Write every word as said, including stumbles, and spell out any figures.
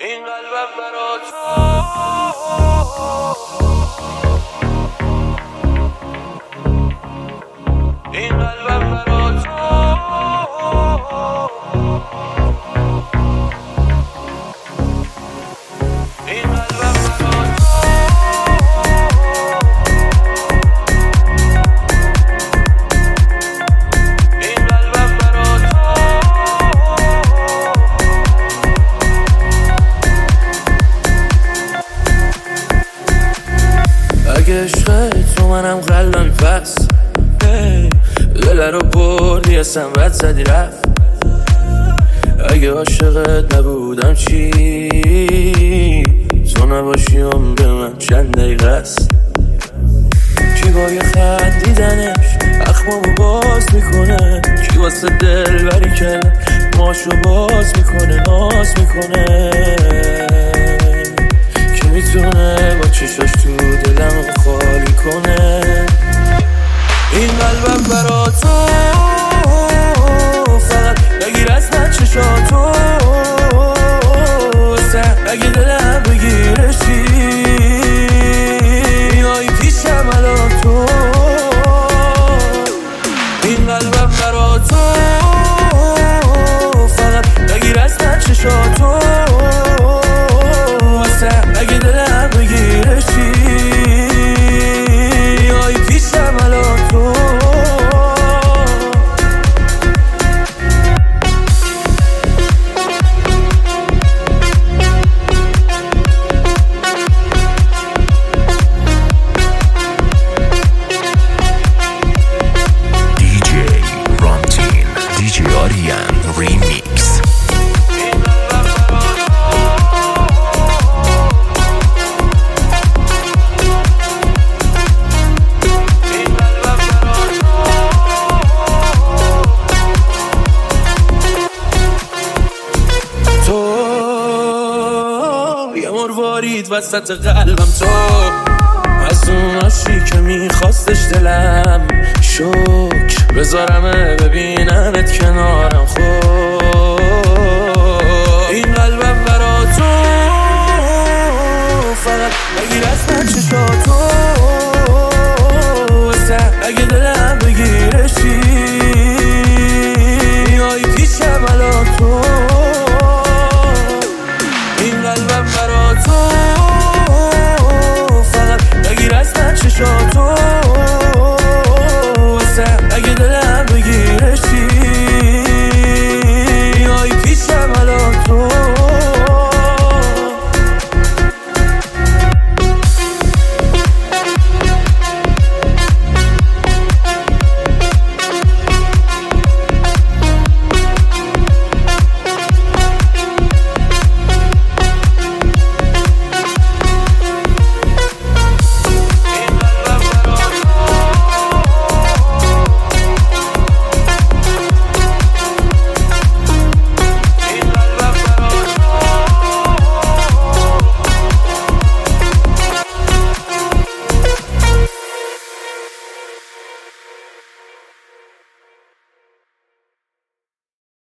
این قلبم برا تو، این قلبم برا تو، این قلبم برا تو، این قلبم برا تو. اگه عشق تو منم قلبم پس دل رو بردی اسم بد زدی رفت. اگه عاشقت نبودم چی تو نباشی عمر من چند دقیقه است. کی با یه خط دیدنش اخمامو باز میکنه، کی واسه دل بری کرد ماشو باز میکنه ناز میکنه، کی میتونه با چشاش تو دلم خالی کنه. این قلبم برا تو، فقط بگیر از من چشاتو، اگه دلم بگیرشی میای پیشم الان تو. این قلبم برا تو، فقط بگیر از من چشاتو، اگه دلم بگیرشی میای پیشم الان تو. وسط قلبم تو از اون عاشقی که میخواستش دلم، شکر بذارمه ببینمت کنارم. خب این قلبم برا تو، فقط بگیر از من چشاتو، اگه دلم بگیرشی میای پیشم الان تو. این قلبم برا تو، فقط بگیر از من چشاتو،